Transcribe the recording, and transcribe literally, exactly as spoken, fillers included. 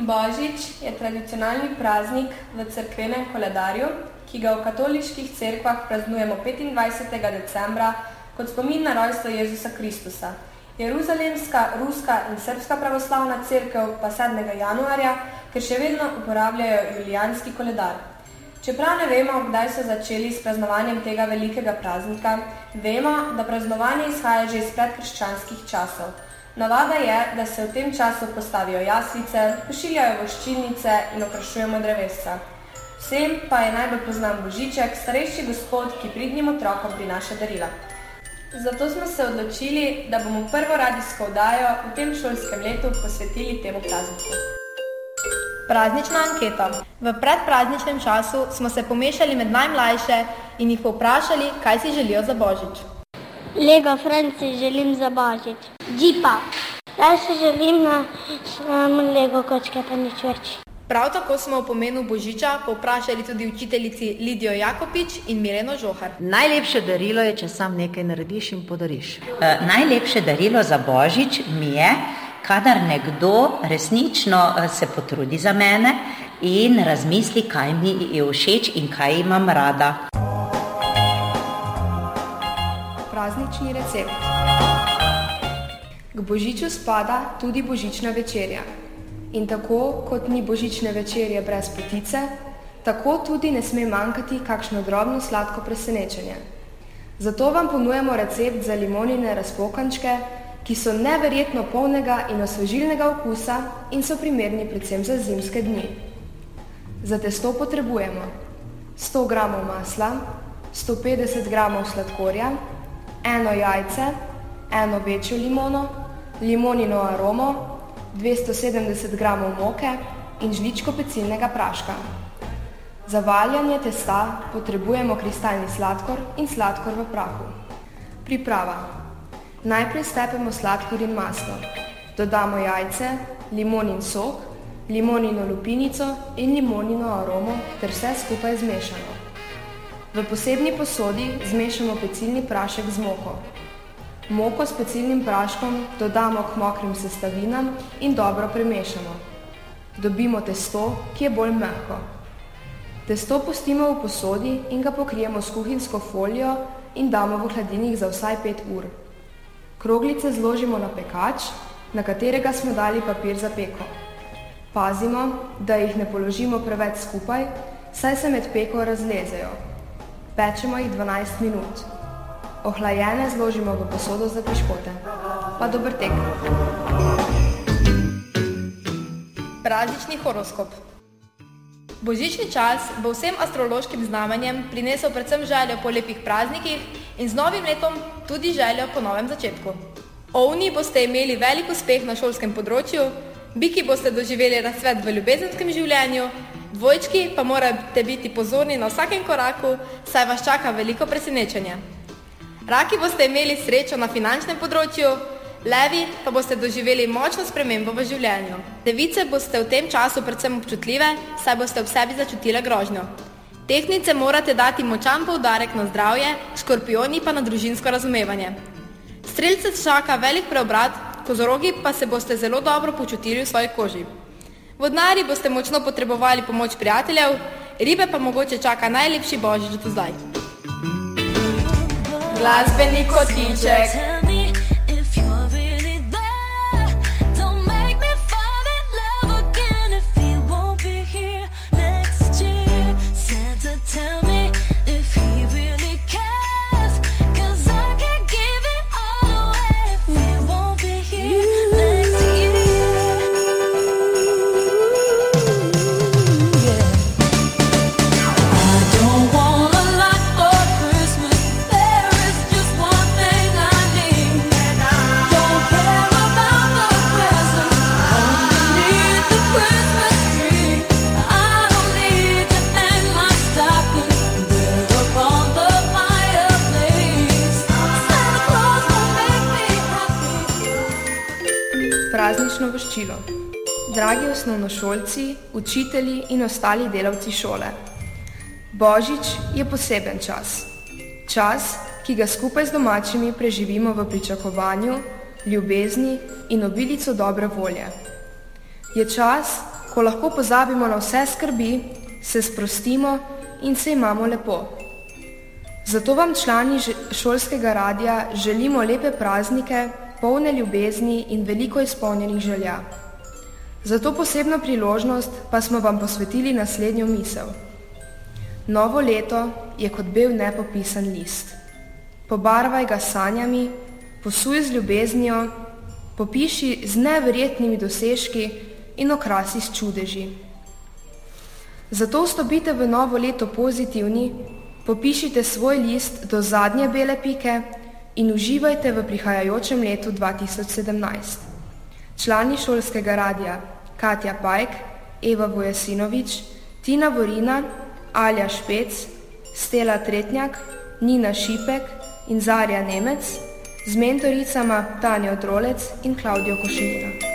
Božič je tradicionalni praznik v cerkvenem koledarju, ki ga v katoliških cerkvah praznujemo petindvajsetega decembra kot spomin na rojstvo Jezusa Kristusa. Jeruzalemska, ruska in srbska pravoslavna cerkev pa sedmega januarja, ker še vedno uporabljajo julijanski koledar. Čeprav ne vemo, kdaj so začeli s praznovanjem tega velikega praznika, vemo, da praznovanje izhaja že iz predkrščanskih časov. Navada je, da se v tem času postavijo jaslice, pošiljajo voščilnice in okrašujemo drevesca. Vsem pa je najbolj poznan Božiček, starejši gospod, ki pridnim otrokom prinaša darila. Zato smo se odločili, da bomo prvo radijsko oddajo v tem šolskem letu posvetili temu prazniku. Praznična anketa. V predprazničnem času smo se pomešali med najmlajše in jih povprašali, kaj si želijo za Božič. Lego Franci želim za Božič. Džipa. Jaz se želim na um, Lego kočke, pa nič več. Prav tako smo v pomenu Božiča povprašali tudi učiteljici Lidijo Jakopič in Mireno Žohar. Najlepše darilo je, če sam nekaj narediš in podariš. E, najlepše darilo za Božič mi je, kadar nekdo resnično se potrudi za mene in razmisli, kaj mi je všeč in kaj imam rada. Praznični recept. K Božiču spada tudi božična večerja. In tako, kot ni božične večerje brez potice, tako tudi ne sme manjkati kakšno drobno sladko presenečenje. Zato vam ponujemo recept za limonine razpokančke, ki so neverjetno polnega in osvežilnega okusa in so primerni predvsem za zimske dni. Za testo potrebujemo sto gramov masla, sto petdeset gramov sladkorja, eno jajce, eno večjo limono, limonino aromo, dvesto sedemdeset gramov moke in žličko pecilnega praška. Za valjanje testa potrebujemo kristalni sladkor in sladkor v prahu. Priprava. Najprej stepemo sladkor in maslo. Dodamo jajce, limonin sok, limonino lupinico in limonino aromo ter vse skupaj zmešamo. V posebni posodi zmešamo pecilni prašek z moko. Moko s pecilnim praškom dodamo k mokrim sestavinam in dobro premešamo. Dobimo testo, ki je bolj mehko. Testo pustimo v posodi in ga pokrijemo s kuhinjsko folijo in damo v hladilnik za vsaj pet ur. Kroglice zložimo na pekač, na katerega smo dali papir za peko. Pazimo, da jih ne položimo preveč skupaj, saj se med peko razlezejo. Pečemo jih dvanajst minut. Ohlajene zložimo v posodo za piškote. Pa dober tek. Praznični horoskop. Božični čas bo vsem astrološkim znamenjem prinesel predvsem željo po lepih praznikih in z novim letom tudi željo po novem začetku. Ovni boste imeli velik uspeh na šolskem področju, biki boste doživeli razcvet v ljubezenskem življenju, dvojčki pa morate biti pozorni na vsakem koraku, saj vas čaka veliko presenečenje. Raki boste imeli srečo na finančnem področju, levi pa boste doživeli močno spremembo v življenju. Device boste v tem času predvsem občutljive, saj boste v sebi začutile grožnjo. Tehtnice morate dati močan poudarek na zdravje, škorpioni pa na družinsko razumevanje. Strelce čaka velik preobrat, kozorogi pa se boste zelo dobro počutili v svoji koži. Vodnari boste močno potrebovali pomoč prijateljev, ribe pa mogoče čaka najlepši Božič do zdaj. Glasbeni kotiček. Praznično voščilo. Dragi osnovnošolci, učitelji in ostali delavci šole. Božič je poseben čas. Čas, ki ga skupaj z domačimi preživimo v pričakovanju, ljubezni in obilico dobre volje. Je čas, ko lahko pozabimo na vse skrbi, se sprostimo in se imamo lepo. Zato vam člani šolskega radia želimo lepe praznike, polne ljubezni in veliko izpolnjenih želja. Za to posebno priložnost pa smo vam posvetili naslednjo misel. Novo leto je kot bel nepopisan list. Pobarvaj ga s sanjami, posuj z ljubeznijo, popiši z neverjetnimi dosežki in okrasi s čudeži. Zato vstopite v novo leto pozitivni, popišite svoj list do zadnje bele pike in uživajte v prihajajočem letu dva tisoč sedemnajst. Člani šolskega radia Katja Pajk, Eva Vojasinovič, Tina Vorina, Alja Špec, Stela Tretnjak, Nina Šipek in Zarja Nemec z mentoricama Tanjo Drolec in Klavdijo Košelina.